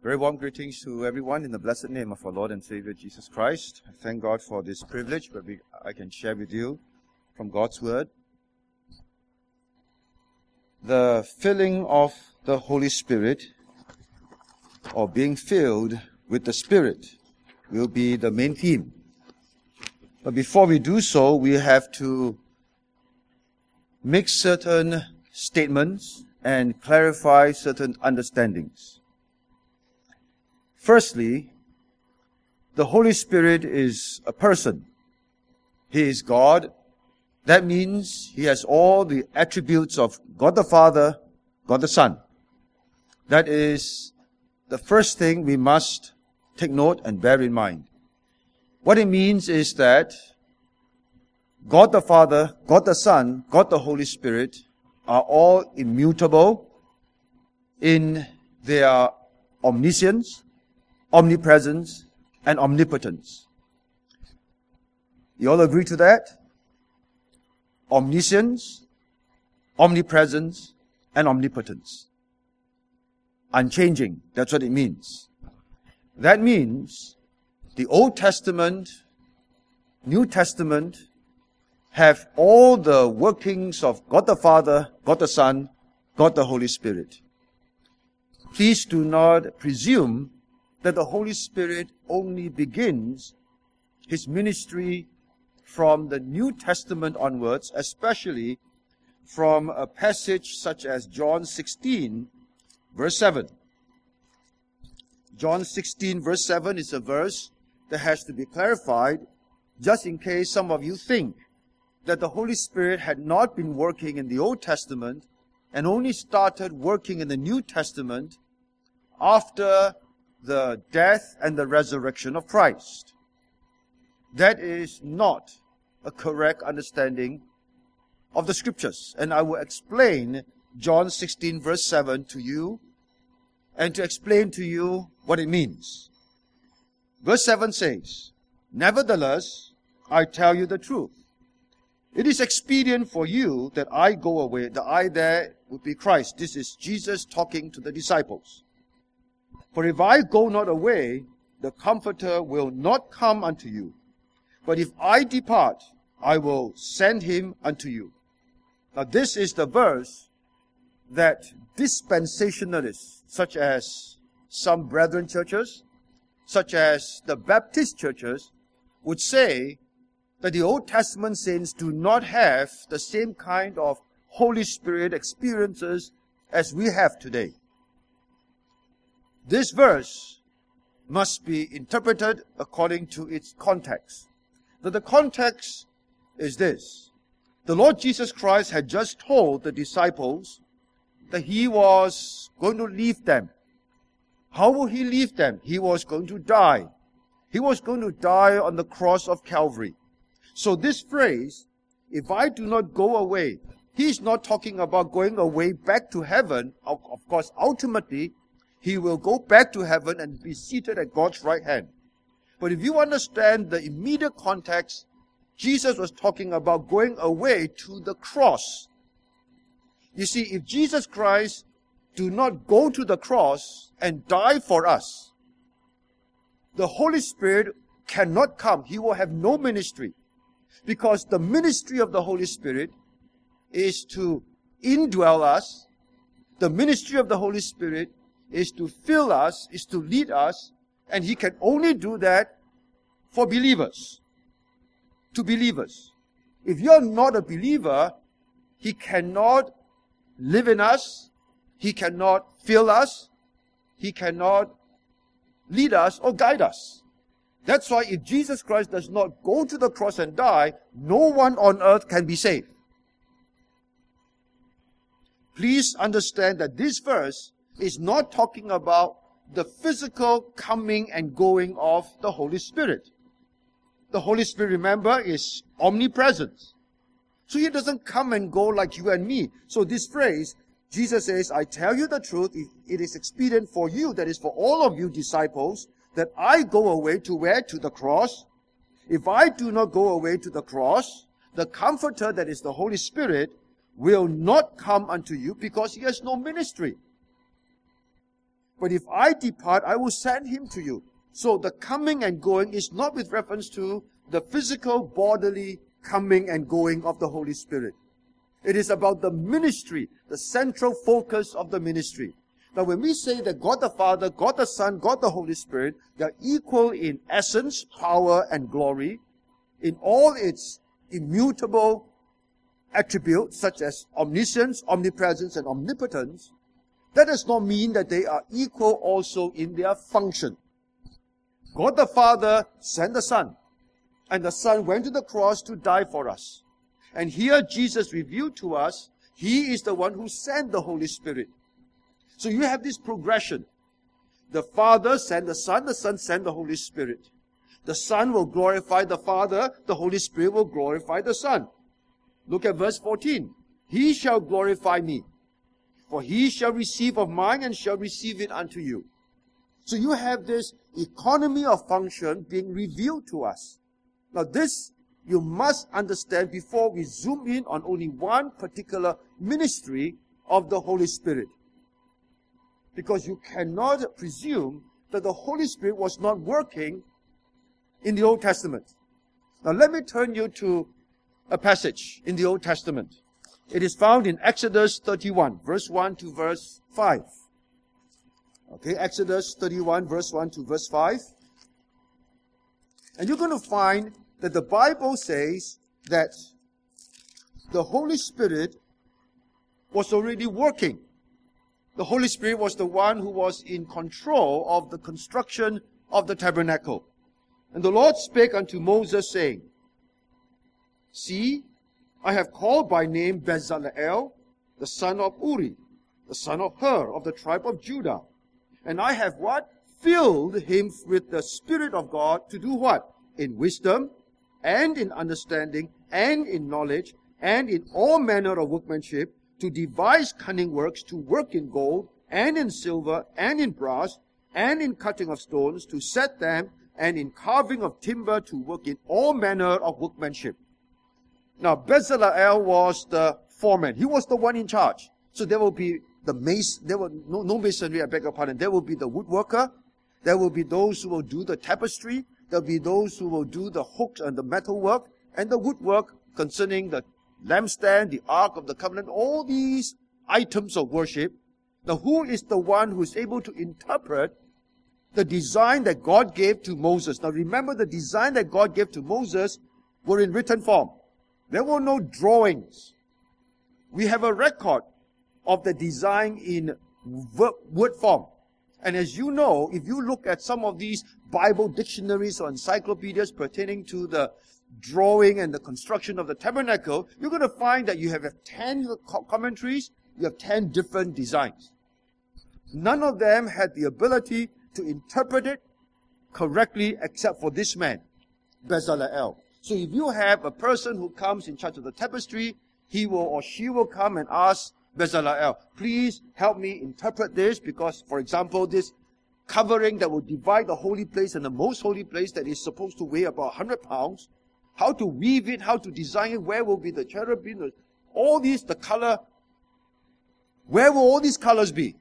Very warm greetings to everyone in the blessed name of our Lord and Savior Jesus Christ. I thank God for this privilege where I can share with you from God's Word. The filling of the Holy Spirit, or being filled with the Spirit, will be the main theme. But before we do so, we have to make certain statements and clarify certain understandings. Firstly, the Holy Spirit is a person. He is God. That means He has all the attributes of God the Father, God the Son. That is the first thing we must take note and bear in mind. What it means is that God the Father, God the Son, God the Holy Spirit are all immutable in their omniscience, omnipresence, and omnipotence. You all agree to that? Omniscience, omnipresence, and omnipotence. Unchanging, that's what it means. That means the Old Testament, New Testament have all the workings of God the Father, God the Son, God the Holy Spirit. Please do not presume that the Holy Spirit only begins His ministry from the New Testament onwards, especially from a passage such as John 16, verse 7. John 16, verse 7 is a verse that has to be clarified, just in case some of you think that the Holy Spirit had not been working in the Old Testament and only started working in the New Testament after the death and the resurrection of Christ. That is not a correct understanding of the Scriptures. And I will explain John 16 verse 7 to you and to explain to you what it means. Verse 7 says, "Nevertheless, I tell you the truth. It is expedient for you that I go away." The I there would be Christ. This is Jesus talking to the disciples. "For if I go not away, the Comforter will not come unto you. But if I depart, I will send him unto you." Now this is the verse that dispensationalists, such as some brethren churches, such as the Baptist churches, would say that the Old Testament saints do not have the same kind of Holy Spirit experiences as we have today. This verse must be interpreted according to its context. Now, the context is this. The Lord Jesus Christ had just told the disciples that He was going to leave them. How will He leave them? He was going to die. He was going to die on the cross of Calvary. So this phrase, "if I do not go away," He's not talking about going away back to heaven. Of course, ultimately, He will go back to heaven and be seated at God's right hand. But if you understand the immediate context, Jesus was talking about going away to the cross. You see, if Jesus Christ do not go to the cross and die for us, the Holy Spirit cannot come. He will have no ministry. Because the ministry of the Holy Spirit is to indwell us. The ministry of the Holy Spirit is to fill us, is to lead us, and He can only do that for believers. To believers. If you're not a believer, He cannot live in us, He cannot fill us, He cannot lead us or guide us. That's why if Jesus Christ does not go to the cross and die, no one on earth can be saved. Please understand that this verse is not talking about the physical coming and going of the Holy Spirit. The Holy Spirit, remember, is omnipresent. So He doesn't come and go like you and me. So this phrase, Jesus says, "I tell you the truth, it is expedient for you," that is for all of you disciples, "that I go away to where? To the cross. If I do not go away to the cross, the Comforter, that is the Holy Spirit, will not come unto you," because He has no ministry. But if I depart, I will send him to you. So the coming and going is not with reference to the physical, bodily coming and going of the Holy Spirit. It is about the ministry, the central focus of the ministry. Now when we say that God the Father, God the Son, God the Holy Spirit, they are equal in essence, power, and glory, in all its immutable attributes such as omniscience, omnipresence, and omnipotence, that does not mean that they are equal also in their function. God the Father sent the Son, and the Son went to the cross to die for us. And here Jesus revealed to us, He is the one who sent the Holy Spirit. So you have this progression. The Father sent the Son sent the Holy Spirit. The Son will glorify the Father, the Holy Spirit will glorify the Son. Look at verse 14. He shall glorify me, for he shall receive of mine and shall receive it unto you. So you have this economy of function being revealed to us. Now this you must understand before we zoom in on only one particular ministry of the Holy Spirit. Because you cannot presume that the Holy Spirit was not working in the Old Testament. Now let me turn you to a passage in the Old Testament. It is found in Exodus 31, verse 1 to verse 5. Okay, Exodus 31, verse 1 to verse 5. And you're going to find that the Bible says that the Holy Spirit was already working. The Holy Spirit was the one who was in control of the construction of the tabernacle. And the Lord spake unto Moses, saying, See, I have called by name Bezaleel, the son of Uri, the son of Hur, of the tribe of Judah. And I have what? Filled him with the Spirit of God to do what? In wisdom, and in understanding, and in knowledge, and in all manner of workmanship, to devise cunning works, to work in gold, and in silver, and in brass, and in cutting of stones, to set them, and in carving of timber, to work in all manner of workmanship. Now, Bezaleel was the foreman. He was the one in charge. So there will be the there will no masonry, I beg your pardon. There will be the woodworker. There will be those who will do the tapestry. There will be those who will do the hooks and the metal work and the woodwork concerning the lampstand, the Ark of the Covenant, all these items of worship. Now, who is the one who is able to interpret the design that God gave to Moses? Now, remember, the design that God gave to Moses were in written form. There were no drawings. We have a record of the design in word form. And as you know, if you look at some of these Bible dictionaries or encyclopedias pertaining to the drawing and the construction of the tabernacle, you're going to find that you have 10 commentaries, you have 10 different designs. None of them had the ability to interpret it correctly except for this man, Bezaleel. So if you have a person who comes in charge of the tapestry, he will or she will come and ask Bezaleel, please help me interpret this, because, for example, this covering that will divide the holy place and the most holy place that is supposed to weigh about 100 pounds, how to weave it, how to design it, where will be the cherubim, all these, the color, where will all these colors be?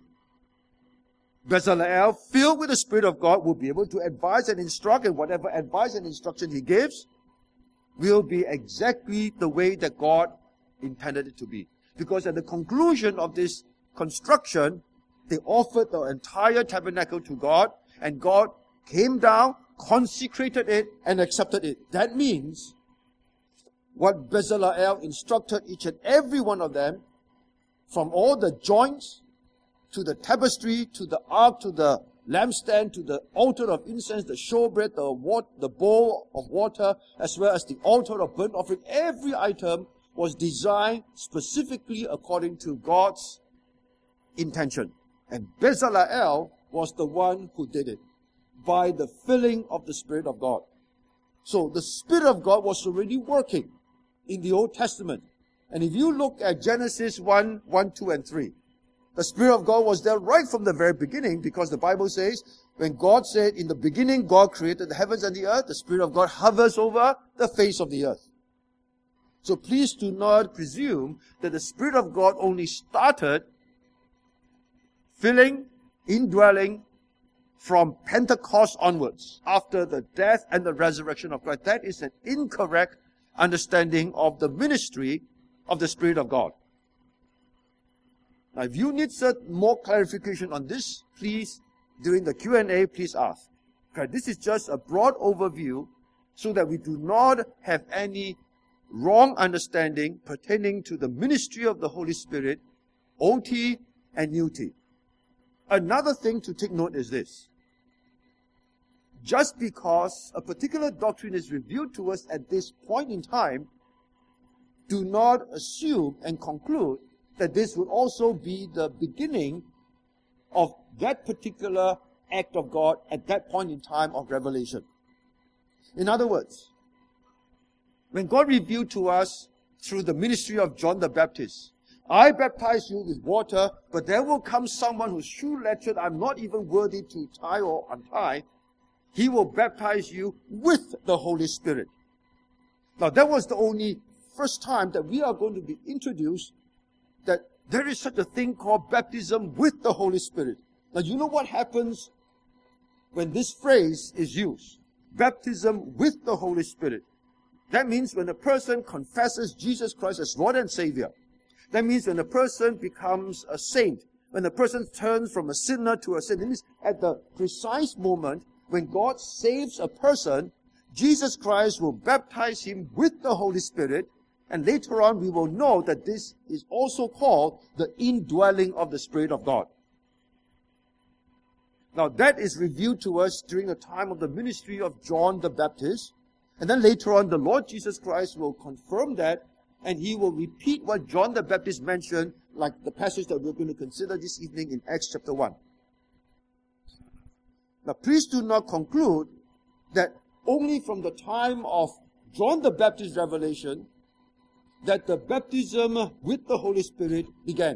Bezaleel, filled with the Spirit of God, will be able to advise and instruct, and whatever advice and instruction he gives will be exactly the way that God intended it to be. Because at the conclusion of this construction, they offered the entire tabernacle to God, and God came down, consecrated it, and accepted it. That means what Bezaleel instructed each and every one of them, from all the joints, to the tapestry, to the ark, to the lampstand, to the altar of incense, the showbread, the bowl of water, as well as the altar of burnt offering, every item was designed specifically according to God's intention. And Bezaleel was the one who did it by the filling of the Spirit of God. So the Spirit of God was already working in the Old Testament. And if you look at Genesis 1, 2, and 3, the Spirit of God was there right from the very beginning, because the Bible says, when God said, in the beginning God created the heavens and the earth, the Spirit of God hovers over the face of the earth. So please do not presume that the Spirit of God only started filling indwelling from Pentecost onwards, after the death and the resurrection of Christ. That is an incorrect understanding of the ministry of the Spirit of God. Now, if you need more clarification on this, please, during the Q&A, please ask. Okay, this is just a broad overview so that we do not have any wrong understanding pertaining to the ministry of the Holy Spirit, OT and UT. Another thing to take note is this. Just because a particular doctrine is revealed to us at this point in time, do not assume and conclude that this would also be the beginning of that particular act of God at that point in time of revelation. In other words, when God revealed to us through the ministry of John the Baptist, I baptize you with water, but there will come someone whose shoe latchet I'm not even worthy to tie or untie. He will baptize you with the Holy Spirit. Now, that was the only first time that we are going to be introduced that there is such a thing called baptism with the Holy Spirit. Now, you know what happens when this phrase is used? Baptism with the Holy Spirit. That means when a person confesses Jesus Christ as Lord and Savior. That means when a person becomes a saint. When a person turns from a sinner to a saint. That means at the precise moment when God saves a person, Jesus Christ will baptize him with the Holy Spirit. And later on we will know that this is also called the indwelling of the Spirit of God. Now that is revealed to us during the time of the ministry of John the Baptist. And then later on the Lord Jesus Christ will confirm that, and he will repeat what John the Baptist mentioned, like the passage that we're going to consider this evening in Acts chapter 1. Now please do not conclude that only from the time of John the Baptist's revelation that the baptism with the Holy Spirit began.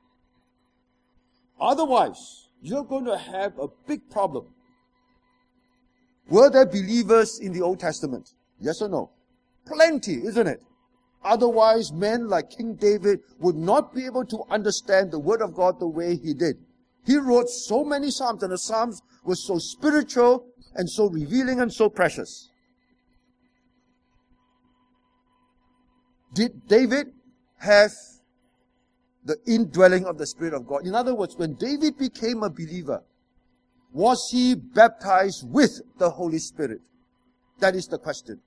Otherwise, you're going to have a big problem. Were there believers in the Old Testament? Yes or no? Plenty, isn't it? Otherwise, men like King David would not be able to understand the Word of God the way he did. He wrote so many Psalms, and the Psalms were so spiritual and so revealing and so precious. Did David have the indwelling of the Spirit of God? In other words, when David became a believer, was he baptized with the Holy Spirit? That is the question.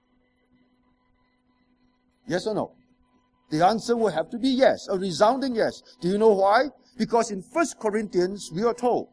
Yes or no? The answer will have to be yes, a resounding yes. Do you know why? Because in 1 Corinthians we are told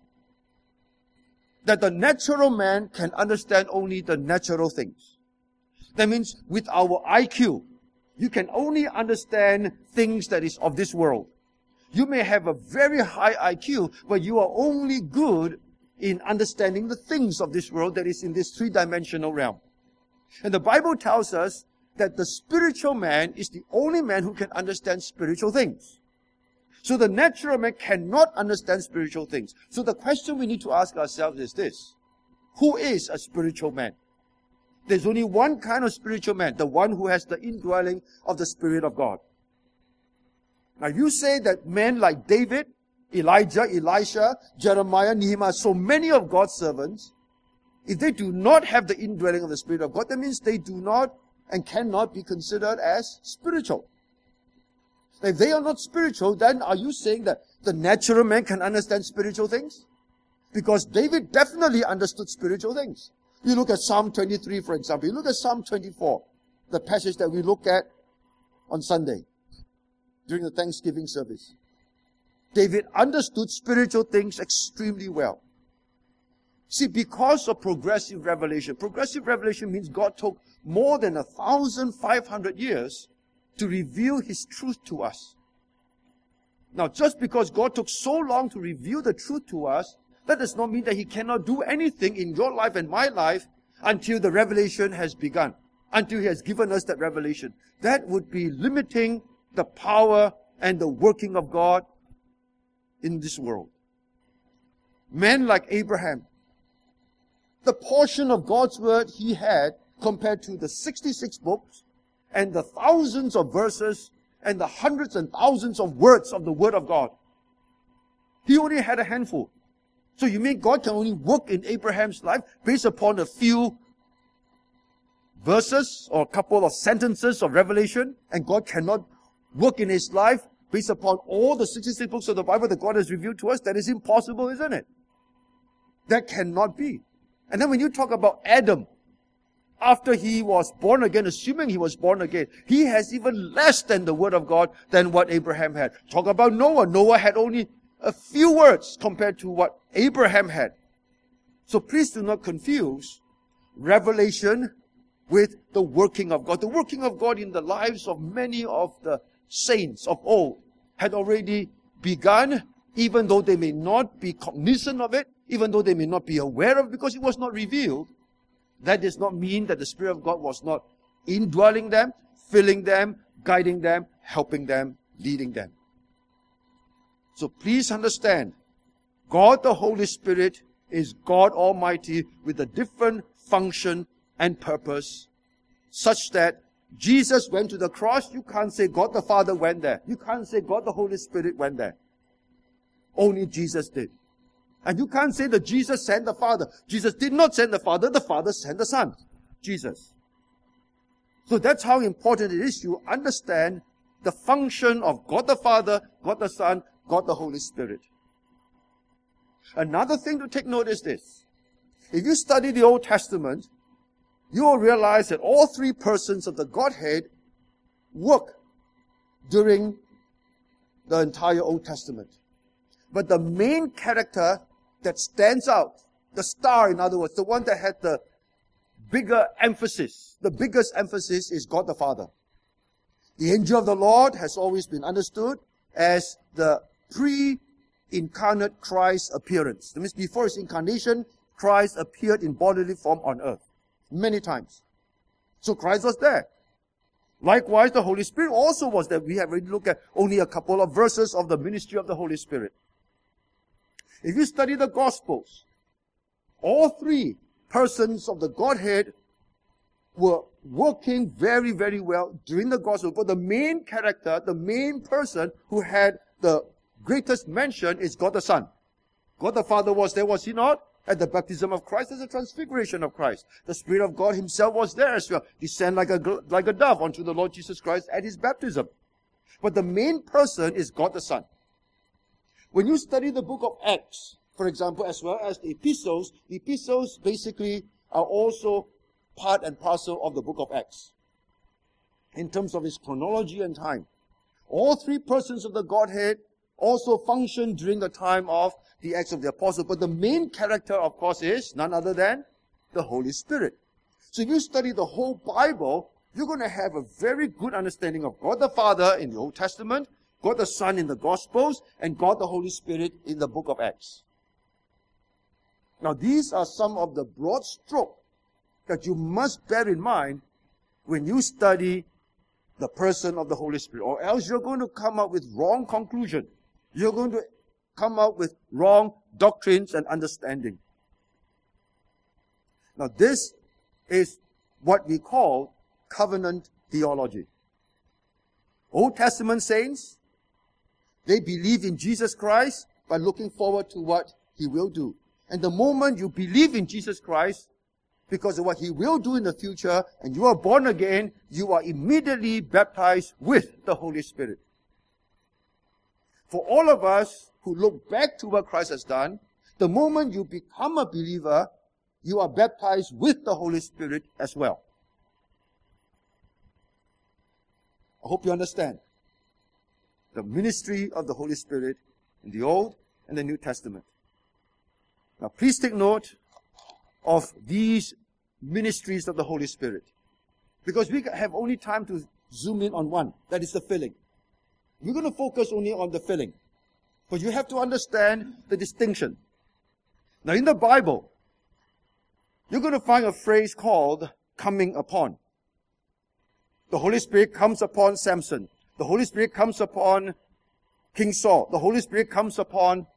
that the natural man can understand only the natural things. That means with our IQ, you can only understand things that is of this world. You may have a very high IQ, but you are only good in understanding the things of this world that is in this three-dimensional realm. And the Bible tells us that the spiritual man is the only man who can understand spiritual things. So the natural man cannot understand spiritual things. So the question we need to ask ourselves is this: who is a spiritual man? There's only one kind of spiritual man, the one who has the indwelling of the Spirit of God. Now you say that men like David, Elijah, Elisha, Jeremiah, Nehemiah, so many of God's servants, if they do not have the indwelling of the Spirit of God, that means they do not and cannot be considered as spiritual. If they are not spiritual, then are you saying that the natural man can understand spiritual things? Because David definitely understood spiritual things. You look at Psalm 23, for example. You look at Psalm 24, the passage that we looked at on Sunday during the Thanksgiving service. David understood spiritual things extremely well. See, because of progressive revelation means God took more than 1,500 years to reveal His truth to us. Now, just because God took so long to reveal the truth to us, that does not mean that He cannot do anything in your life and my life until the revelation has begun, until He has given us that revelation. That would be limiting the power and the working of God in this world. Men like Abraham, the portion of God's word he had compared to the 66 books and the thousands of verses and the hundreds and thousands of words of the Word of God. He only had a handful. So you mean God can only work in Abraham's life based upon a few verses or a couple of sentences of revelation, and God cannot work in his life based upon all the 66 books of the Bible that God has revealed to us? That is impossible, isn't it? That cannot be. And then when you talk about Adam, after he was born again, assuming he was born again, he has even less than the word of God than what Abraham had. Talk about Noah. Noah had only a few words compared to what Abraham had. So please do not confuse revelation with the working of God. The working of God in the lives of many of the saints of old had already begun, even though they may not be cognizant of it, even though they may not be aware of it, because it was not revealed. That does not mean that the Spirit of God was not indwelling them, filling them, guiding them, helping them, leading them. So please understand, God the Holy Spirit is God Almighty with a different function and purpose, such that Jesus went to the cross. You can't say God the Father went there. You can't say God the Holy Spirit went there. Only Jesus did. And you can't say that Jesus sent the Father. Jesus did not send the Father sent the Son, Jesus. So that's how important it is you understand the function of God the Father, God the Son, God the Holy Spirit. Another thing to take note is this. If you study the Old Testament, you will realize that all three persons of the Godhead work during the entire Old Testament. But the main character that stands out, the star in other words, the one that had the bigger emphasis, the biggest emphasis is God the Father. The angel of the Lord has always been understood as the pre-incarnate Christ appearance. That means before his incarnation, Christ appeared in bodily form on earth many times. So Christ was there. Likewise, the Holy Spirit also was there. We have already looked at only a couple of verses of the ministry of the Holy Spirit. If you study the Gospels, all three persons of the Godhead were working very, very well during the Gospel. But the main character, the main person who had the greatest mention is God the Son. God the Father was there, was he not? At the baptism of Christ, there's a transfiguration of Christ. The Spirit of God himself was there as well. Descend like a dove onto the Lord Jesus Christ at his baptism. But the main person is God the Son. When you study the book of Acts, for example, as well as the epistles basically are also part and parcel of the book of Acts in terms of its chronology and time. All three persons of the Godhead also function during the time of the Acts of the Apostles. But the main character, of course, is none other than the Holy Spirit. So if you study the whole Bible, you're going to have a very good understanding of God the Father in the Old Testament, God the Son in the Gospels, and God the Holy Spirit in the book of Acts. Now, these are some of the broad strokes that you must bear in mind when you study the person of the Holy Spirit, or else you're going to come up with wrong conclusion. You're going to come up with wrong doctrines and understanding. Now, this is what we call covenant theology. Old Testament saints, they believe in Jesus Christ by looking forward to what he will do. And the moment you believe in Jesus Christ, because of what he will do in the future, and you are born again, you are immediately baptized with the Holy Spirit. For all of us who look back to what Christ has done, the moment you become a believer, you are baptized with the Holy Spirit as well. I hope you understand the ministry of the Holy Spirit in the Old and the New Testament. Now, please take note of these ministries of the Holy Spirit, because we have only time to zoom in on one, that is the filling. We're going to focus only on the filling, but you have to understand the distinction. Now, in the Bible, you're going to find a phrase called coming upon. The Holy Spirit comes upon Samson. The Holy Spirit comes upon King Saul. The Holy Spirit comes upon.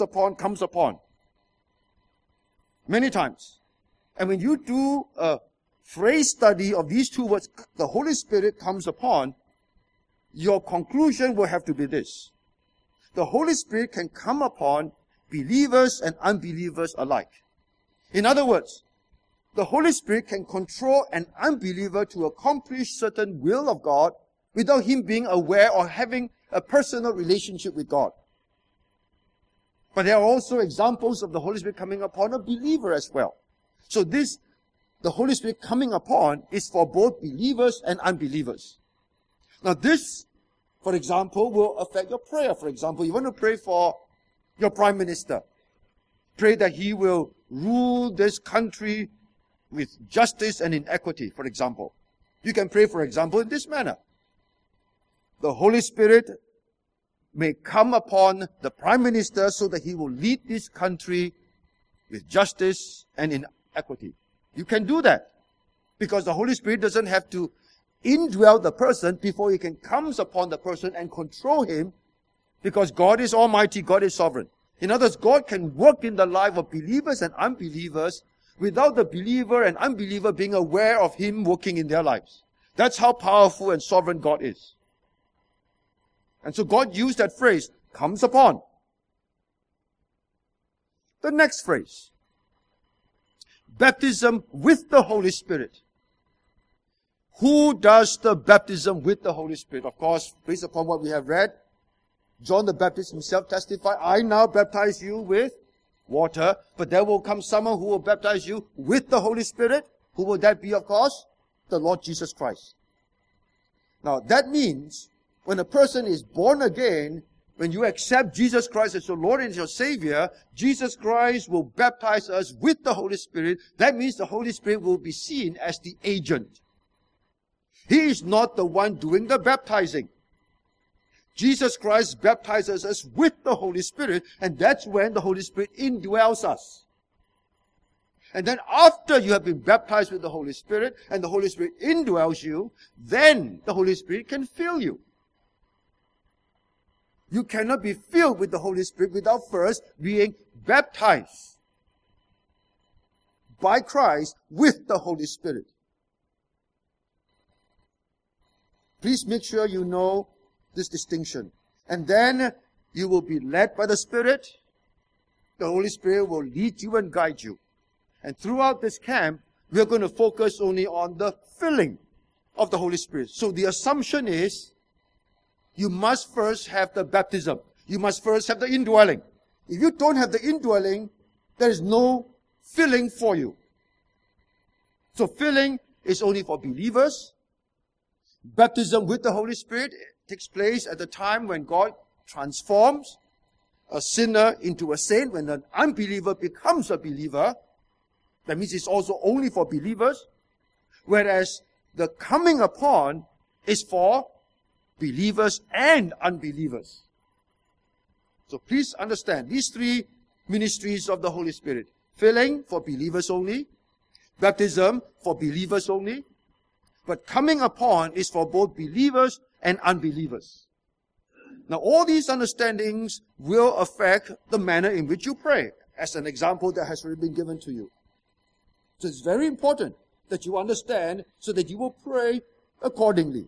Many times. And when you do a phrase study of these two words, the Holy Spirit comes upon, your conclusion will have to be this. The Holy Spirit can come upon believers and unbelievers alike. In other words, the Holy Spirit can control an unbeliever to accomplish certain will of God without him being aware or having a personal relationship with God. But there are also examples of the Holy Spirit coming upon a believer as well. So the Holy Spirit coming upon is for both believers and unbelievers. Now this, for example, will affect your prayer. For example, you want to pray for your Prime Minister. Pray that he will rule this country with justice and in equity, for example. You can pray, for example, in this manner. The Holy Spirit may come upon the Prime Minister so that he will lead this country with justice and in equity. You can do that because the Holy Spirit doesn't have to indwell the person before he can come upon the person and control him, because God is almighty, God is sovereign. In other words, God can work in the life of believers and unbelievers without the believer and unbeliever being aware of him working in their lives. That's how powerful and sovereign God is. And so God used that phrase, comes upon. The next phrase, baptism with the Holy Spirit. Who does the baptism with the Holy Spirit? Of course, based upon what we have read, John the Baptist himself testified, I now baptize you with water, but there will come someone who will baptize you with the Holy Spirit. Who will that be, of course? The Lord Jesus Christ. Now, that means when a person is born again, when you accept Jesus Christ as your Lord and your Savior, Jesus Christ will baptize us with the Holy Spirit. That means the Holy Spirit will be seen as the agent. He is not the one doing the baptizing. Jesus Christ baptizes us with the Holy Spirit, and that's when the Holy Spirit indwells us. And then after you have been baptized with the Holy Spirit, and the Holy Spirit indwells you, then the Holy Spirit can fill you. You cannot be filled with the Holy Spirit without first being baptized by Christ with the Holy Spirit. Please make sure you know this distinction. And then you will be led by the Spirit. The Holy Spirit will lead you and guide you. And throughout this camp, we are going to focus only on the filling of the Holy Spirit. So the assumption is, you must first have the baptism. You must first have the indwelling. If you don't have the indwelling, there is no filling for you. So filling is only for believers. Baptism with the Holy Spirit takes place at the time when God transforms a sinner into a saint, when an unbeliever becomes a believer. That means it's also only for believers. Whereas the coming upon is for believers and unbelievers. So please understand these three ministries of the Holy Spirit. Filling for believers only. Baptism for believers only. But coming upon is for both believers and unbelievers. Now all these understandings will affect the manner in which you pray, as an example that has already been given to you. So it's very important that you understand so that you will pray accordingly.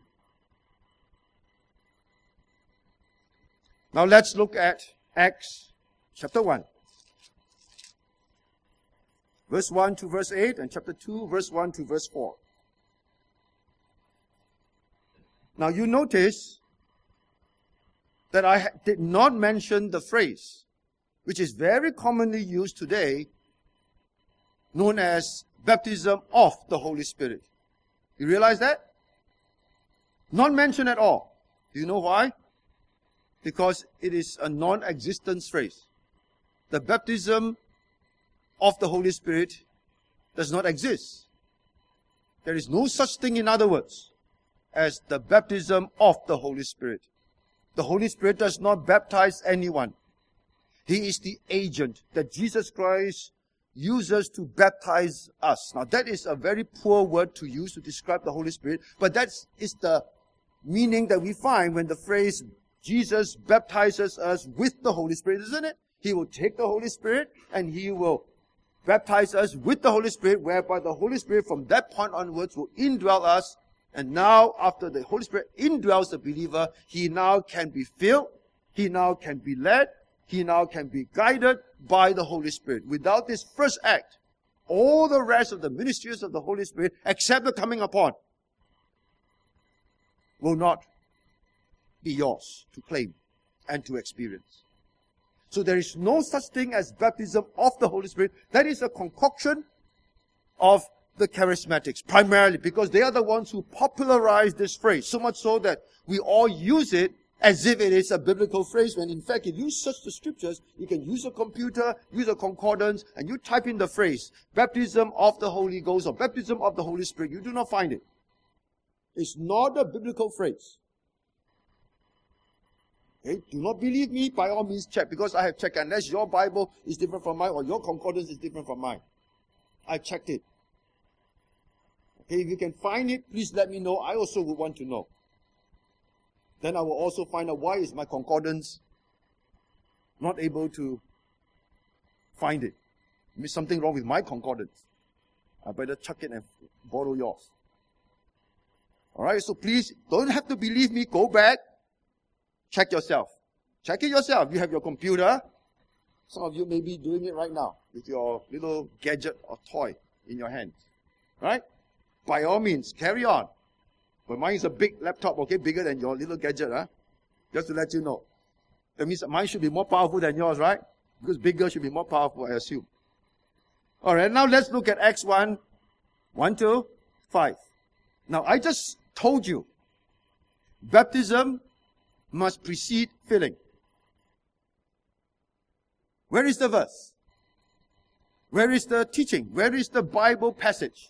Now let's look at Acts chapter 1. Verse 1 to verse 8 and chapter 2 verse 1 to verse 4. Now you notice that I did not mention the phrase, which is very commonly used today, known as baptism of the Holy Spirit. You realize that? Not mentioned at all. Do you know why? Because it is a non-existent phrase. The baptism of the Holy Spirit does not exist. There is no such thing, in other words, as the baptism of the Holy Spirit. The Holy Spirit does not baptize anyone. He is the agent that Jesus Christ uses to baptize us. Now that is a very poor word to use to describe the Holy Spirit, but that is the meaning that we find when the phrase Jesus baptizes us with the Holy Spirit, isn't it? He will take the Holy Spirit and He will baptize us with the Holy Spirit, whereby the Holy Spirit from that point onwards will indwell us. And now, after the Holy Spirit indwells the believer, he now can be filled, he now can be led, he now can be guided by the Holy Spirit. Without this first act, all the rest of the ministries of the Holy Spirit, except the coming upon, will not be yours to claim and to experience. So there is no such thing as baptism of the Holy Spirit. That is a concoction of the charismatics, primarily, because they are the ones who popularized this phrase, so much so that we all use it as if it is a biblical phrase, when in fact, if you search the scriptures, you can use a computer, use a concordance, and you type in the phrase, baptism of the Holy Ghost, or baptism of the Holy Spirit. You do not find it. It's not a biblical phrase. Okay? Do not believe me, by all means check, because I have checked, unless your Bible is different from mine, or your concordance is different from mine. I checked it. Okay, if you can find it, please let me know. I also would want to know. Then I will also find out why is my concordance not able to find it. There's something wrong with my concordance. I better chuck it and borrow yours. Alright, so please, don't have to believe me. Go back. Check yourself. Check it yourself. You have your computer. Some of you may be doing it right now with your little gadget or toy in your hands. Right? By all means, carry on. But mine is a big laptop, okay? Bigger than your little gadget, huh? Just to let you know. That means mine should be more powerful than yours, right? Because bigger should be more powerful, I assume. Alright, now let's look at Acts 1, 1 to 5. Now, I just told you, baptism must precede filling. Where is the verse? Where is the teaching? Where is the Bible passage?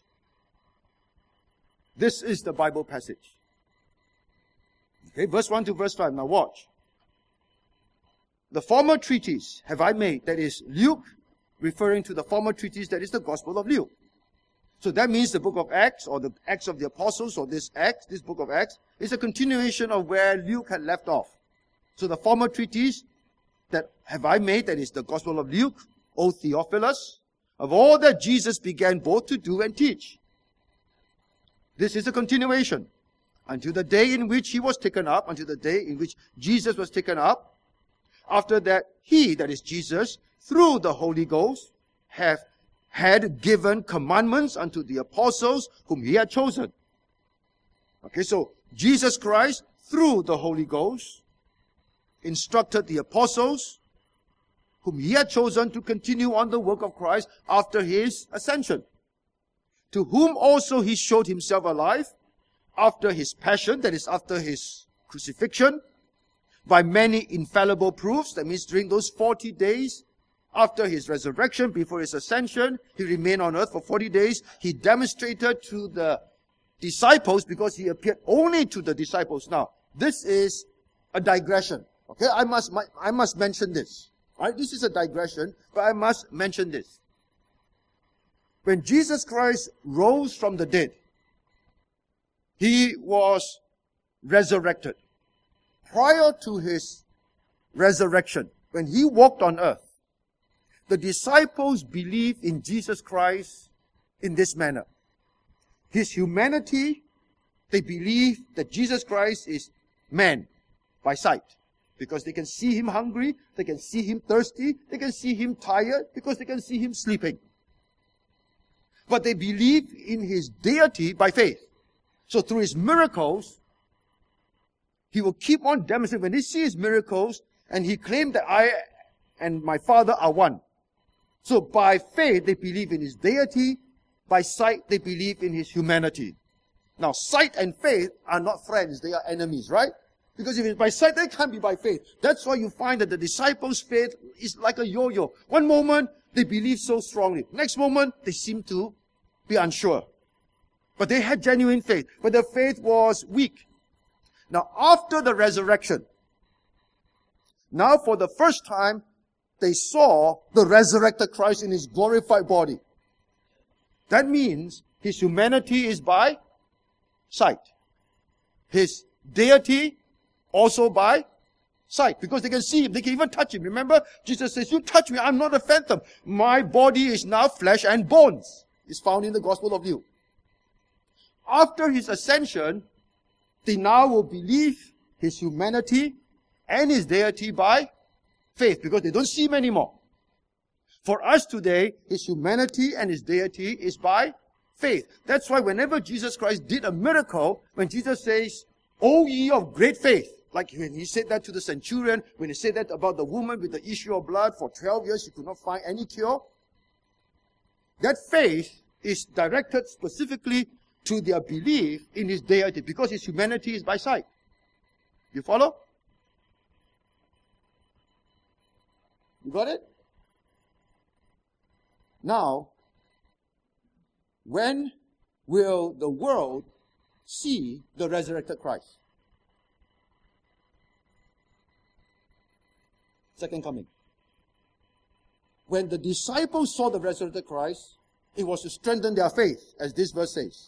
This is the Bible passage. Okay, verse 1 to verse 5. Now watch. The former treatise have I made, that is Luke, referring to the former treatise, that is the Gospel of Luke. So that means the book of Acts, or the Acts of the Apostles, or this book of Acts, is a continuation of where Luke had left off. So the former treatise that have I made, that is the Gospel of Luke, O Theophilus, of all that Jesus began both to do and teach. This is a continuation until the day in which he was taken up, until the day in which Jesus was taken up. After that, he, that is Jesus, through the Holy Ghost, had given commandments unto the apostles whom he had chosen. Okay, so Jesus Christ, through the Holy Ghost, instructed the apostles whom he had chosen to continue on the work of Christ after his ascension. To whom also he showed himself alive after his passion, that is after his crucifixion, by many infallible proofs. That means during those 40 days after his resurrection, before his ascension, he remained on earth for 40 days. He demonstrated to the disciples, because he appeared only to the disciples. Now, this is a digression. Okay, I must mention this. Right? This is a digression, but I must mention this. When Jesus Christ rose from the dead, he was resurrected. Prior to his resurrection, when he walked on earth, the disciples believed in Jesus Christ in this manner. His humanity, they believe that Jesus Christ is man by sight. Because they can see him hungry, they can see him thirsty, they can see him tired, because they can see him sleeping. But they believe in his deity by faith. So through his miracles, he will keep on demonstrating. When they see his miracles, and he claimed that I and my Father are one. So by faith, they believe in his deity. By sight, they believe in his humanity. Now, sight and faith are not friends. They are enemies, right? Because if it's by sight, they can't be by faith. That's why you find that the disciples' faith is like a yo-yo. One moment, they believe so strongly. Next moment, they seem to be unsure. But they had genuine faith. But their faith was weak. Now, after the resurrection, now for the first time, they saw the resurrected Christ in his glorified body. That means his humanity is by sight. His deity also by sight. Because they can see him. They can even touch him. Remember, Jesus says, you touch me, I'm not a phantom. My body is now flesh and bones. It's found in the Gospel of Luke. After his ascension, they now will believe his humanity and his deity by faith, because they don't see him anymore. For us today, his humanity and his deity is by faith. That's why whenever Jesus Christ did a miracle, when Jesus says, "O ye of great faith," like when he said that to the centurion, when he said that about the woman with the issue of blood for 12 years, she could not find any cure. That faith is directed specifically to their belief in his deity, because his humanity is by sight. You follow? You got it? Now, when will the world see the resurrected Christ? Second coming. When the disciples saw the resurrected Christ, it was to strengthen their faith, as this verse says.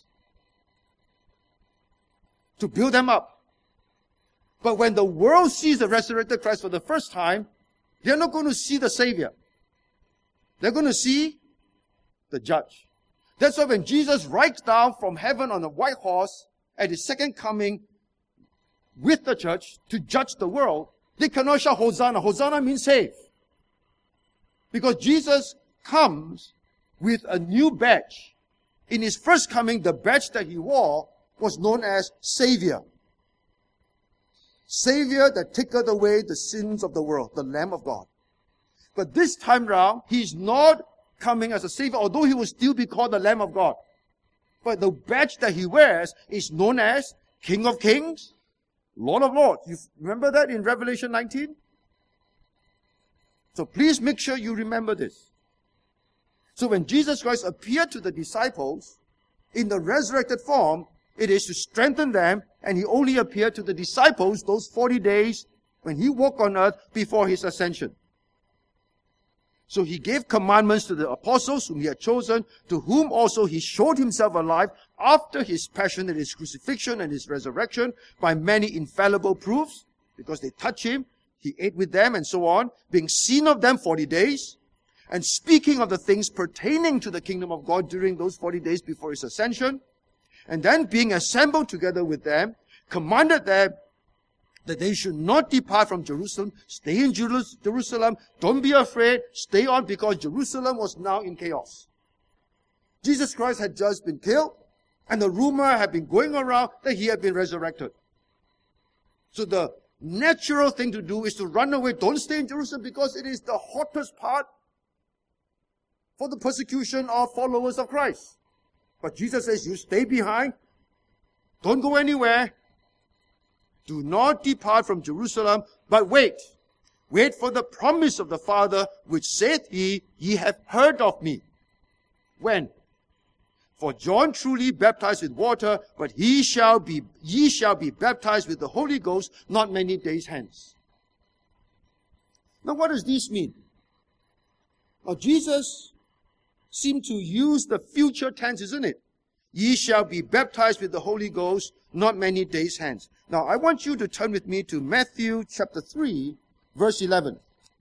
To build them up. But when the world sees the resurrected Christ for the first time, they're not going to see the Savior. They're going to see the judge. That's why when Jesus rides down from heaven on a white horse at his second coming with the church to judge the world, they cannot shout Hosanna. Hosanna means save. Because Jesus comes with a new badge. In his first coming, the badge that he wore was known as Savior. Savior that taketh away the sins of the world, the Lamb of God. But this time round, he's not coming as a Savior, although he will still be called the Lamb of God. But the badge that he wears is known as King of Kings, Lord of Lords. You remember that in Revelation 19? So please make sure you remember this. So when Jesus Christ appeared to the disciples in the resurrected form, it is to strengthen them, and he only appeared to the disciples those 40 days when he walked on earth before his ascension. So he gave commandments to the apostles whom he had chosen, to whom also he showed himself alive after his passion and his crucifixion and his resurrection by many infallible proofs, because they touched him, he ate with them and so on, being seen of them 40 days, and speaking of the things pertaining to the kingdom of God during those 40 days before his ascension, and then being assembled together with them, commanded them that they should not depart from Jerusalem. Stay in Jerusalem. Don't be afraid. Stay on, because Jerusalem was now in chaos. Jesus Christ had just been killed, and the rumor had been going around that he had been resurrected. So the natural thing to do is to run away. Don't stay in Jerusalem, because it is the hottest part for the persecution of followers of Christ. But Jesus says, you stay behind. Don't go anywhere. Do not depart from Jerusalem, but wait. Wait for the promise of the Father, which saith he, ye have heard of me. When? For John truly baptized with water, but ye shall be baptized with the Holy Ghost not many days hence. Now what does this mean? Now Jesus seemed to use the future tense, isn't it? Ye shall be baptized with the Holy Ghost not many days hence. Now, I want you to turn with me to Matthew chapter 3, verse 11.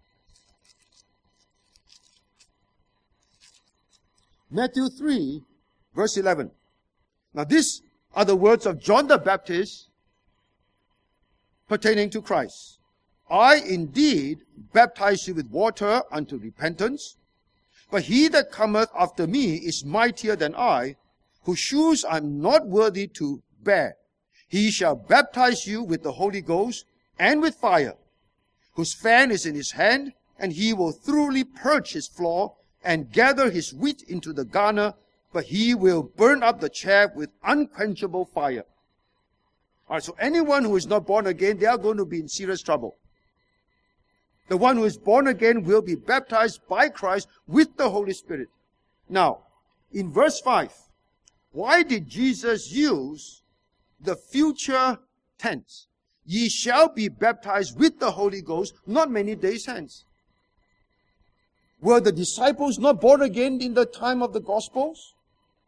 Matthew 3, verse 11. Now, these are the words of John the Baptist pertaining to Christ. I indeed baptize you with water unto repentance, but he that cometh after me is mightier than I, whose shoes I am not worthy to bear. He shall baptize you with the Holy Ghost and with fire, whose fan is in his hand, and he will thoroughly purge his floor and gather his wheat into the garner, but he will burn up the chaff with unquenchable fire. All right, so anyone who is not born again, they are going to be in serious trouble. The one who is born again will be baptized by Christ with the Holy Spirit. Now, in verse 5, why did Jesus use the future tense? Ye shall be baptized with the Holy Ghost not many days hence. Were the disciples not born again in the time of the Gospels?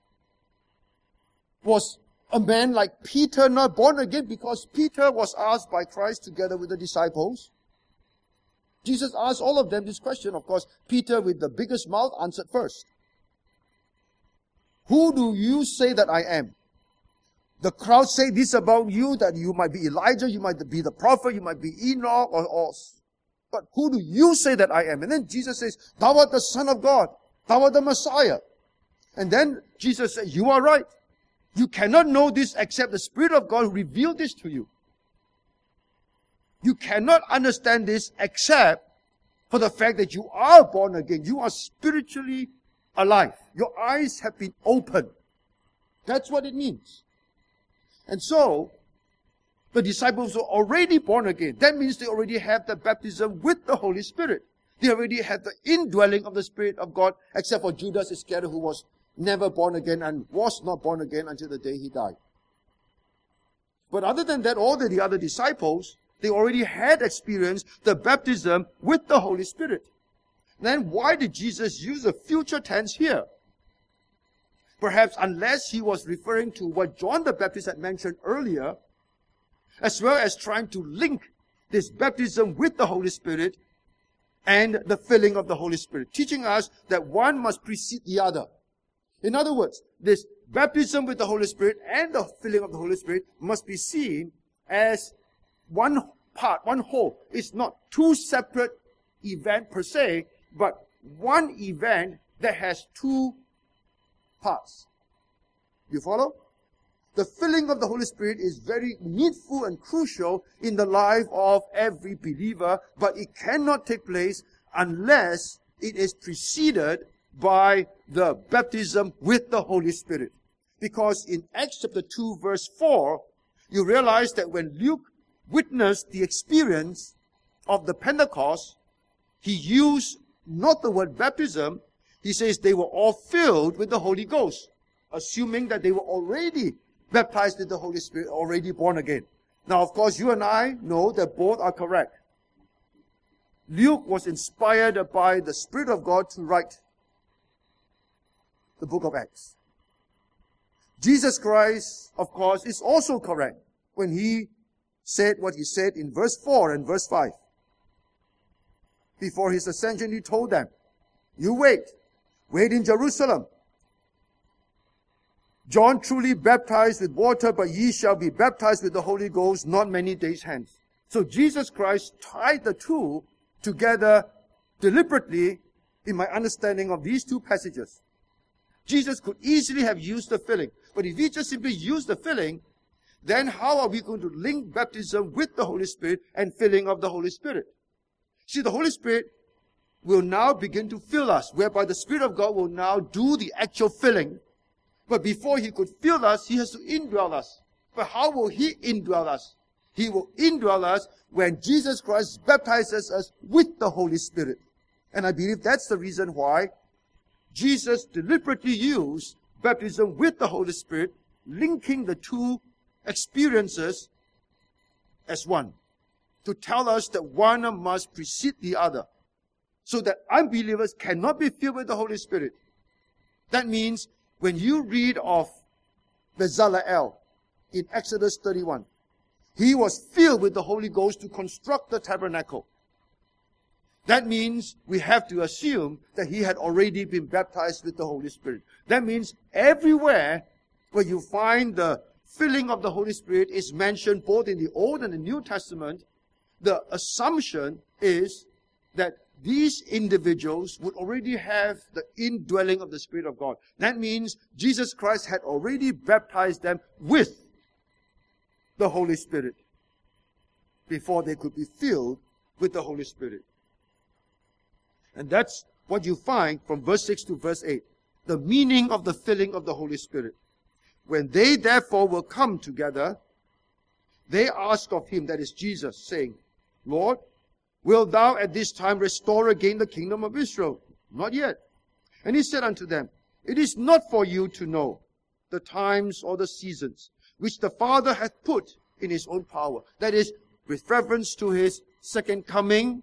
Was a man like Peter not born again because Peter was asked by Christ together with the disciples? Jesus asked all of them this question. Of course, Peter, with the biggest mouth, answered first. Who do you say that I am? The crowd say this about you, that you might be Elijah, you might be the prophet, you might be Enoch, or But who do you say that I am? And then Jesus says, thou art the Son of God. Thou art the Messiah. And then Jesus said, you are right. You cannot know this except the Spirit of God revealed this to you. You cannot understand this except for the fact that you are born again. You are spiritually alive. Your eyes have been opened. That's what it means. And so, the disciples were already born again. That means they already have the baptism with the Holy Spirit. They already had the indwelling of the Spirit of God, except for Judas Iscariot, who was never born again and was not born again until the day he died. But other than that, all the other disciples, they already had experienced the baptism with the Holy Spirit. Then why did Jesus use the future tense here? Perhaps unless he was referring to what John the Baptist had mentioned earlier, as well as trying to link this baptism with the Holy Spirit and the filling of the Holy Spirit, teaching us that one must precede the other. In other words, this baptism with the Holy Spirit and the filling of the Holy Spirit must be seen as one part, one whole. It's not two separate events per se, but one event that has two parts. You follow? The filling of the Holy Spirit is very needful and crucial in the life of every believer, but it cannot take place unless it is preceded by the baptism with the Holy Spirit. Because in Acts chapter 2 verse 4, you realize that when Luke witnessed the experience of the Pentecost, he used not the word baptism. He says they were all filled with the Holy Ghost, assuming that they were already baptized with the Holy Spirit, already born again. Now, of course, you and I know that both are correct. Luke was inspired by the Spirit of God to write the book of Acts. Jesus Christ, of course, is also correct when he said what he said in verse 4 and verse 5. Before his ascension, he told them, you wait in Jerusalem. John truly baptized with water, but ye shall be baptized with the Holy Ghost not many days hence. So Jesus Christ tied the two together deliberately in my understanding of these two passages. Jesus could easily have used the filling, but if he just simply used the filling, then how are we going to link baptism with the Holy Spirit and filling of the Holy Spirit? See, the Holy Spirit will now begin to fill us, whereby the Spirit of God will now do the actual filling. But before he could fill us, he has to indwell us. But how will he indwell us? He will indwell us when Jesus Christ baptizes us with the Holy Spirit. And I believe that's the reason why Jesus deliberately used baptism with the Holy Spirit, linking the two experiences as one, to tell us that one must precede the other, so that unbelievers cannot be filled with the Holy Spirit. That means when you read of Bezalel in Exodus 31, he was filled with the Holy Ghost to construct the tabernacle. That means we have to assume that he had already been baptized with the Holy Spirit. That means everywhere where you find the filling of the Holy Spirit is mentioned both in the Old and the New Testament, the assumption is that these individuals would already have the indwelling of the Spirit of God. That means Jesus Christ had already baptized them with the Holy Spirit before they could be filled with the Holy Spirit. And that's what you find from verse 6 to verse 8. The meaning of the filling of the Holy Spirit. When they therefore will come together, they asked of him, that is Jesus, saying, Lord, wilt thou at this time restore again the kingdom of Israel? Not yet. And he said unto them, it is not for you to know the times or the seasons which the Father hath put in his own power. That is, with reference to his second coming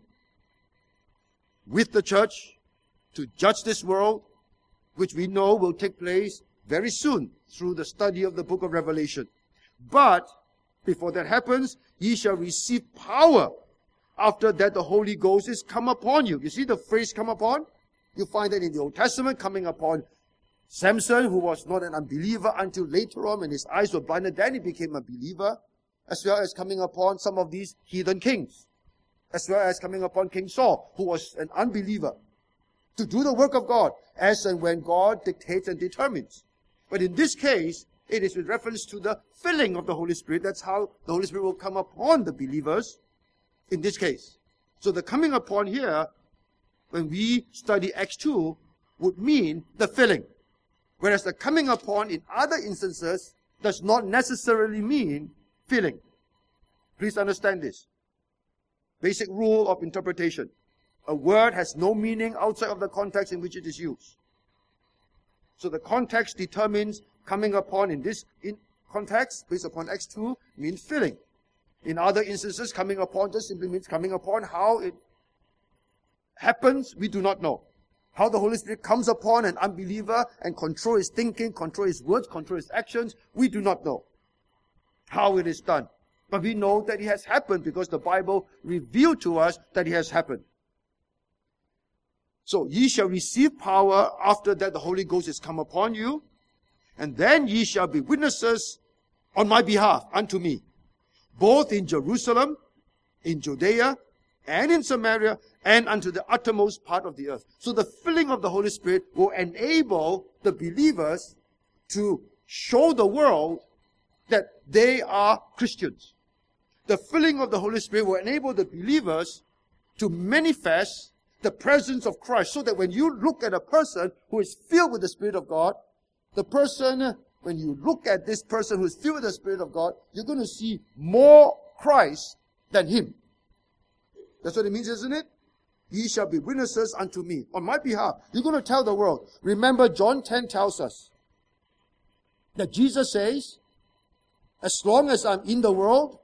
with the church to judge this world, which we know will take place very soon through the study of the book of Revelation. But before that happens, ye shall receive power. After that, the Holy Ghost is come upon you. You see the phrase come upon? You find that in the Old Testament, coming upon Samson, who was not an unbeliever until later on when his eyes were blinded. Then he became a believer, as well as coming upon some of these heathen kings. as well as coming upon King Saul, who was an unbeliever, to do the work of God, as and when God dictates and determines. But in this case, it is with reference to the filling of the Holy Spirit. That's how the Holy Spirit will come upon the believers in this case. So the coming upon here, when we study Acts 2, would mean the filling. Whereas the coming upon in other instances does not necessarily mean filling. Please understand this. Basic rule of interpretation. A word has no meaning outside of the context in which it is used. So the context determines coming upon in this context, based upon Acts 2, means filling. In other instances, coming upon just simply means coming upon. How it happens, we do not know. How the Holy Spirit comes upon an unbeliever and control his thinking, control his words, control his actions, we do not know how it is done. But we know that it has happened because the Bible revealed to us that it has happened. So, ye shall receive power after that the Holy Ghost is come upon you, and then ye shall be witnesses on my behalf unto me, both in Jerusalem, in Judea, and in Samaria, and unto the uttermost part of the earth. So the filling of the Holy Spirit will enable the believers to show the world that they are Christians. The filling of the Holy Spirit will enable the believers to manifest the presence of Christ, so that when you look at a person who is filled with the Spirit of God, when you look at this person who is filled with the Spirit of God, you're going to see more Christ than him. That's what it means, isn't it? Ye shall be witnesses unto me on my behalf. You're going to tell the world. Remember, John 10 tells us that Jesus says, as long as I'm in the world,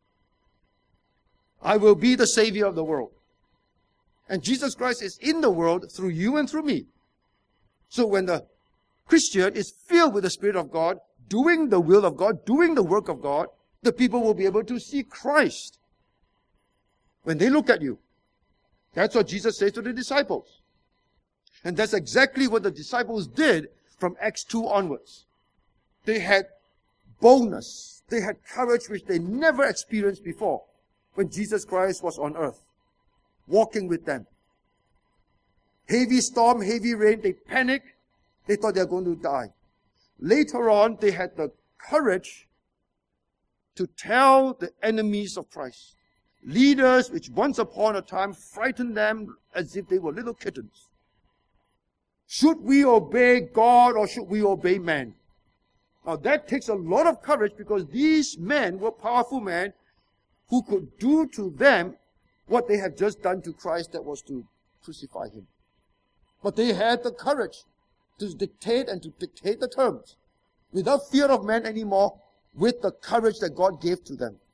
I will be the Savior of the world. And Jesus Christ is in the world through you and through me. So when the Christian is filled with the Spirit of God, doing the will of God, doing the work of God, the people will be able to see Christ when they look at you. That's what Jesus says to the disciples. And that's exactly what the disciples did from Acts 2 onwards. They had boldness. They had courage which they never experienced before when Jesus Christ was on earth, walking with them. Heavy storm, heavy rain, they panicked. They thought they were going to die. Later on, they had the courage to tell the enemies of Christ, leaders which once upon a time frightened them as if they were little kittens. Should we obey God or should we obey man? Now that takes a lot of courage, because these men were powerful men who could do to them what they had just done to Christ, that was to crucify him. But they had the courage to dictate the terms without fear of man anymore, with the courage that God gave to them,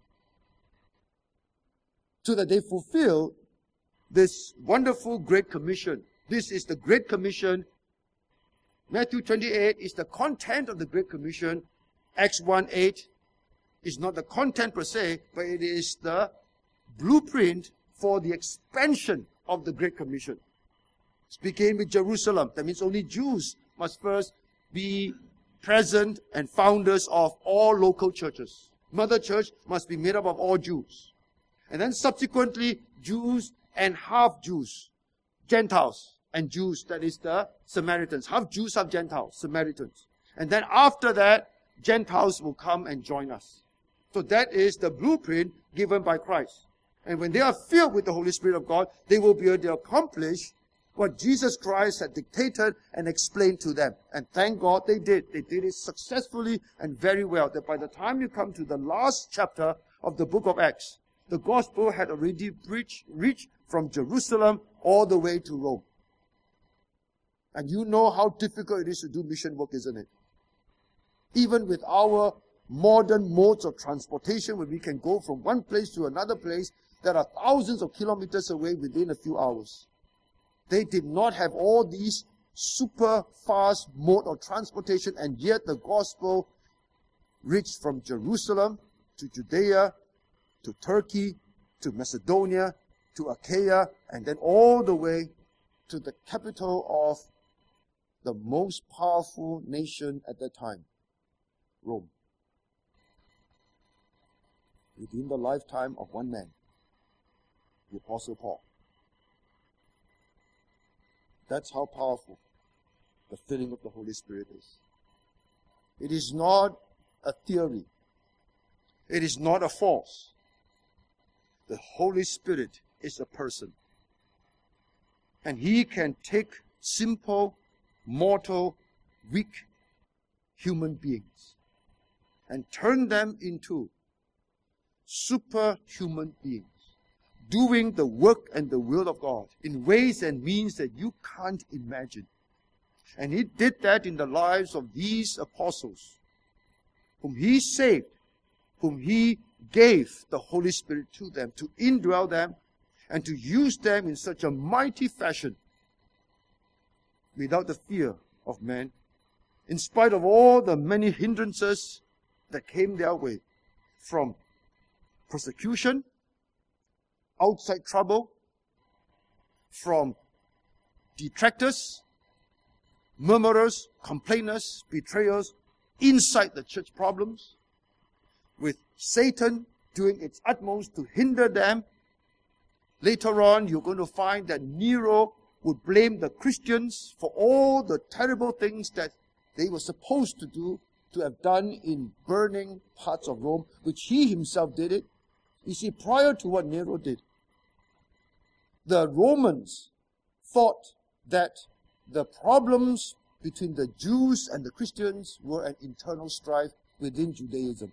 so that they fulfill this wonderful Great Commission. This is the Great Commission. Matthew 28 is the content of the Great Commission. Acts 1:8 is not the content per se, but it is the blueprint for the expansion of the Great Commission. It's beginning with Jerusalem. That means only Jews must first be present and founders of all local churches. Mother church must be made up of all Jews. And then subsequently, Jews and half Jews, Gentiles and Jews, that is the Samaritans. Half Jews, half Gentiles, Samaritans. And then after that, Gentiles will come and join us. So that is the blueprint given by Christ. And when they are filled with the Holy Spirit of God, they will be able to accomplish what Jesus Christ had dictated and explained to them. And thank God they did. They did it successfully and very well. That by the time you come to the last chapter of the book of Acts, the gospel had already reached from Jerusalem all the way to Rome. And you know how difficult it is to do mission work, isn't it? Even with our modern modes of transportation, where we can go from one place to another place that are thousands of kilometers away within a few hours. They did not have all these super fast mode of transportation, and yet the gospel reached from Jerusalem to Judea, to Turkey, to Macedonia, to Achaia, and then all the way to the capital of the most powerful nation at that time, Rome. Within the lifetime of one man. the Apostle Paul. That's how powerful the filling of the Holy Spirit is. It is not a theory. It is not a force. The Holy Spirit is a person. And He can take simple, mortal, weak human beings and turn them into superhuman beings, doing the work and the will of God in ways and means that you can't imagine. And He did that in the lives of these apostles, whom He saved, whom He gave the Holy Spirit to them, to indwell them, and to use them in such a mighty fashion, without the fear of man, in spite of all the many hindrances that came their way, from persecution, outside trouble, from detractors, murmurers, complainers, betrayers, inside the church problems, with Satan doing its utmost to hinder them. Later on, you're going to find that Nero would blame the Christians for all the terrible things that they were supposed to do, to have done in burning parts of Rome, which he himself did it. You see, prior to what Nero did, the Romans thought that the problems between the Jews and the Christians were an internal strife within Judaism.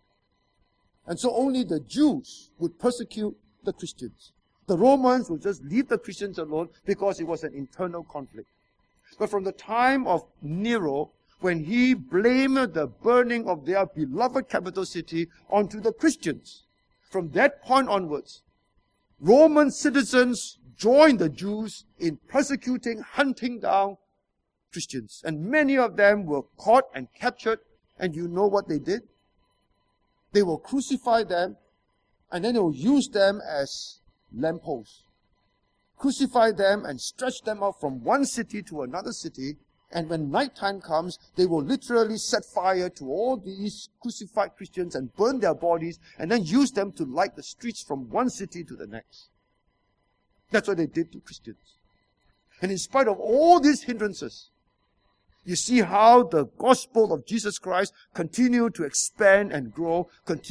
And so only the Jews would persecute the Christians. The Romans would just leave the Christians alone because it was an internal conflict. But from the time of Nero, when he blamed the burning of their beloved capital city onto the Christians, from that point onwards, Roman citizens joined the Jews in persecuting, hunting down Christians. And many of them were caught and captured. And you know what they did? They will crucify them, and then they will use them as lampposts. Crucify them and stretch them out from one city to another city. And when nighttime comes, they will literally set fire to all these crucified Christians and burn their bodies, and then use them to light the streets from one city to the next. That's what they did to Christians. And in spite of all these hindrances, you see how the gospel of Jesus Christ continued to expand and grow,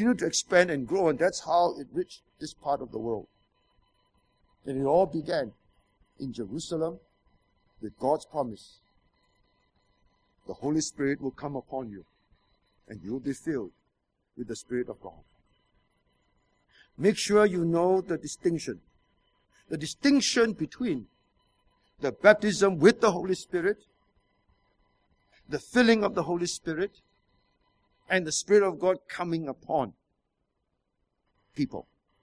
and that's how it reached this part of the world. And it all began in Jerusalem with God's promise. The Holy Spirit will come upon you, and you will be filled with the Spirit of God. Make sure you know the distinction between the baptism with the Holy Spirit, the filling of the Holy Spirit, and the Spirit of God coming upon people.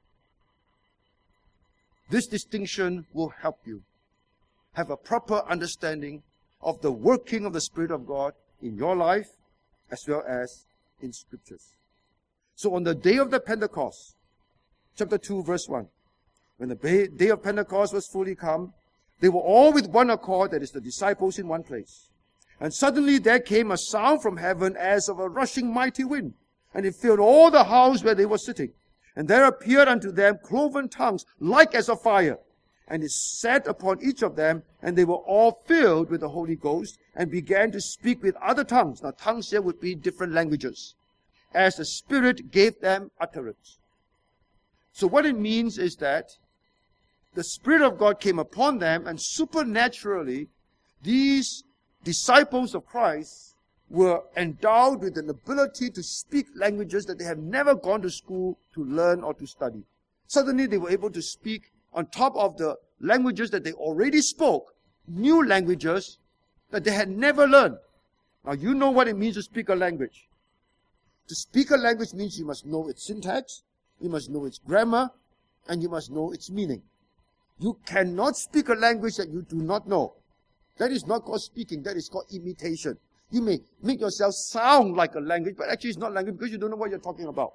This distinction will help you have a proper understanding of the working of the Spirit of God in your life as well as in Scriptures. So on the day of the Pentecost, chapter 2, verse 1, when the day of Pentecost was fully come, they were all with one accord, that is, the disciples in one place. And suddenly there came a sound from heaven as of a rushing mighty wind, and it filled all the house where they were sitting. And there appeared unto them cloven tongues, like as of fire. And it sat upon each of them, and they were all filled with the Holy Ghost, and began to speak with other tongues. Now, tongues here would be different languages, as the Spirit gave them utterance. So what it means is that the Spirit of God came upon them, and supernaturally, these disciples of Christ were endowed with an ability to speak languages that they have never gone to school to learn or to study. Suddenly they were able to speak, on top of the languages that they already spoke, new languages that they had never learned. Now you know what it means to speak a language. To speak a language means you must know its syntax, you must know its grammar, and you must know its meaning. You cannot speak a language that you do not know. That is not called speaking, that is called imitation. You may make yourself sound like a language, but actually it's not language because you don't know what you're talking about.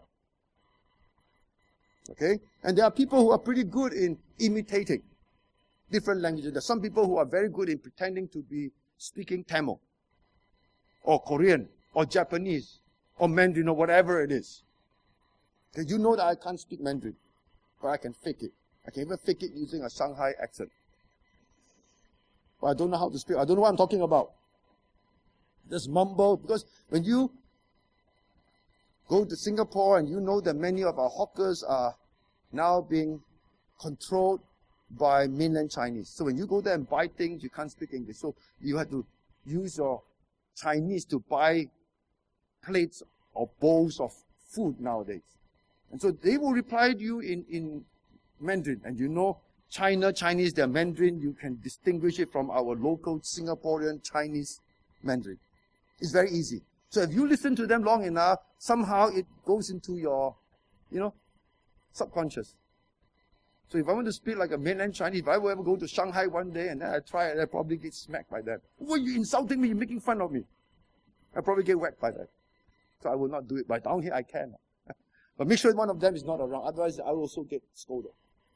Okay? And there are people who are pretty good in imitating different languages. There are some people who are very good in pretending to be speaking Tamil, or Korean, or Japanese, or Mandarin, or whatever it is. Okay, you know that I can't speak Mandarin, but I can fake it. I can even fake it using a Shanghai accent. But I don't know how to speak. I don't know what I'm talking about. Just mumble. Because when you go to Singapore and you know that many of our hawkers are now being controlled by mainland Chinese. So when you go there and buy things, you can't speak English. So you have to use your Chinese to buy plates or bowls of food nowadays. And so they will reply to you in Mandarin. And you know, Chinese, their Mandarin, you can distinguish it from our local Singaporean Chinese Mandarin. It's very easy. So if you listen to them long enough, somehow it goes into your, subconscious. So if I want to speak like a mainland Chinese, if I will ever go to Shanghai one day and then I try it, I'll probably get smacked by them. Well, you're insulting me, you're making fun of me. I'll probably get whacked by that. So I will not do it. But down here I can. But make sure one of them is not around. Otherwise I will also get scolded.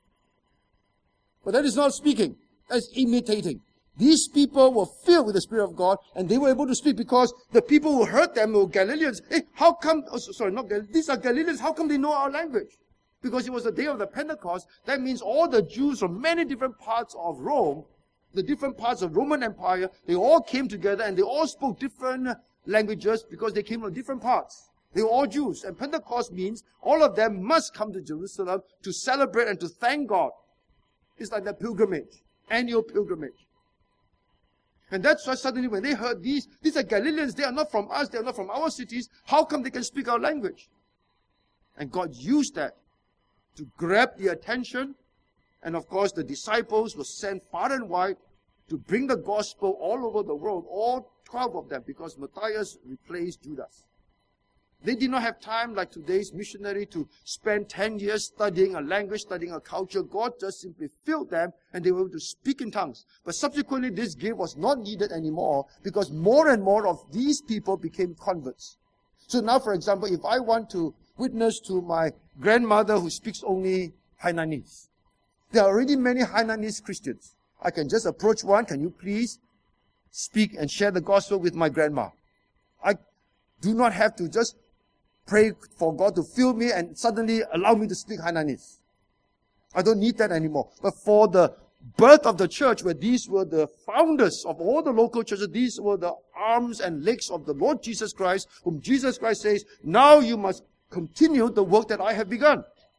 But that is not speaking. That's imitating. These people were filled with the Spirit of God and they were able to speak because the people who heard them were Galileans. Hey, how come, these are Galileans, how come they know our language? Because it was the day of the Pentecost. That means all the Jews from many different parts of Rome, the different parts of Roman Empire, they all came together and they all spoke different languages because they came from different parts. They were all Jews. And Pentecost means all of them must come to Jerusalem to celebrate and to thank God. It's like the pilgrimage, annual pilgrimage. And that's why suddenly when they heard these are Galileans, they are not from us, they are not from our cities. How come they can speak our language? And God used that to grab the attention. And of course, the disciples were sent far and wide to bring the gospel all over the world, all 12 of them, because Matthias replaced Judas. They did not have time like today's missionary to spend 10 years studying a language, studying a culture. God just simply filled them and they were able to speak in tongues. But subsequently, this gift was not needed anymore because more and more of these people became converts. So now, for example, if I want to witness to my grandmother who speaks only Hainanese, there are already many Hainanese Christians. I can just approach one. Can you please speak and share the gospel with my grandma? I do not have to just pray for God to fill me and suddenly allow me to speak Hainanese. I don't need that anymore. But for the birth of the church, where these were the founders of all the local churches, these were the arms and legs of the Lord Jesus Christ, whom Jesus Christ says, now you must continue the work that I have begun.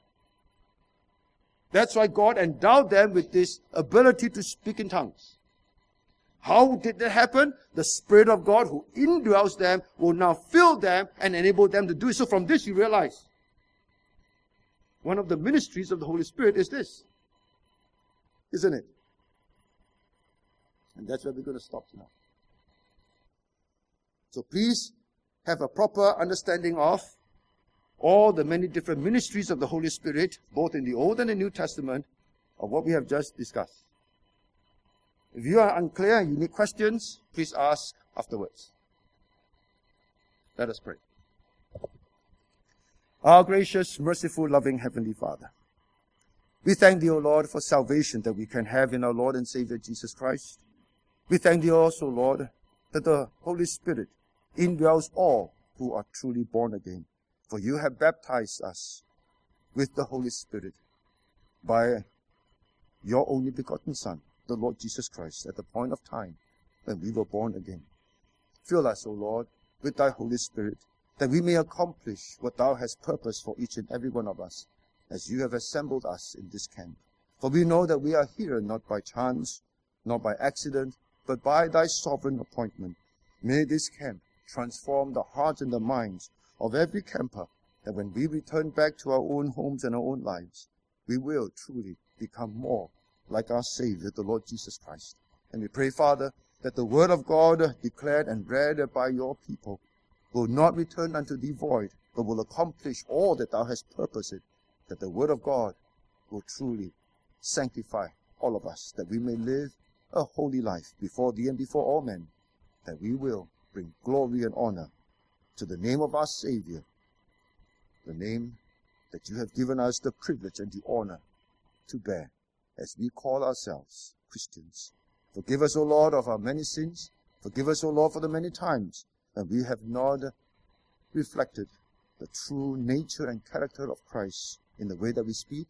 That's why God endowed them with this ability to speak in tongues. How did that happen? The Spirit of God who indwells them will now fill them and enable them to do it. So from this you realize, one of the ministries of the Holy Spirit is this. Isn't it? And that's where we're going to stop now. So please have a proper understanding of all the many different ministries of the Holy Spirit, both in the Old and the New Testament, of what we have just discussed. If you are unclear and you need questions, please ask afterwards. Let us pray. Our gracious, merciful, loving Heavenly Father, we thank Thee, O Lord, for salvation that we can have in our Lord and Savior Jesus Christ. We thank Thee also, Lord, that the Holy Spirit indwells all who are truly born again. For You have baptized us with the Holy Spirit by Your only begotten Son, the Lord Jesus Christ, at the point of time when we were born again. Fill us, O Lord, with Thy Holy Spirit, that we may accomplish what Thou hast purposed for each and every one of us, as You have assembled us in this camp. For we know that we are here not by chance, not by accident, but by Thy sovereign appointment. May this camp transform the hearts and the minds of every camper, that when we return back to our own homes and our own lives, we will truly become more like our Savior, the Lord Jesus Christ. And we pray, Father, that the Word of God declared and read by Your people will not return unto Thee void, but will accomplish all that Thou hast purposed, that the Word of God will truly sanctify all of us, that we may live a holy life before Thee and before all men, that we will bring glory and honor to the name of our Savior, the name that You have given us the privilege and the honor to bear, as we call ourselves Christians. Forgive us, O Lord, of our many sins. Forgive us, O Lord, for the many times that we have not reflected the true nature and character of Christ in the way that we speak,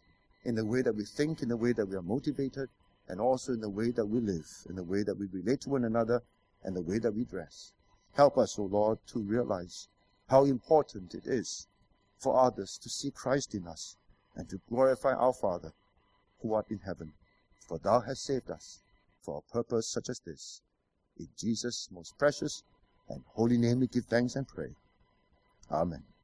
in the way that we think, in the way that we are motivated, and also in the way that we live, in the way that we relate to one another, and the way that we dress. Help us, O Lord, to realize how important it is for others to see Christ in us and to glorify our Father who art in heaven. For thou hast saved us for a purpose such as this. In Jesus' most precious and holy name we give thanks and pray. Amen.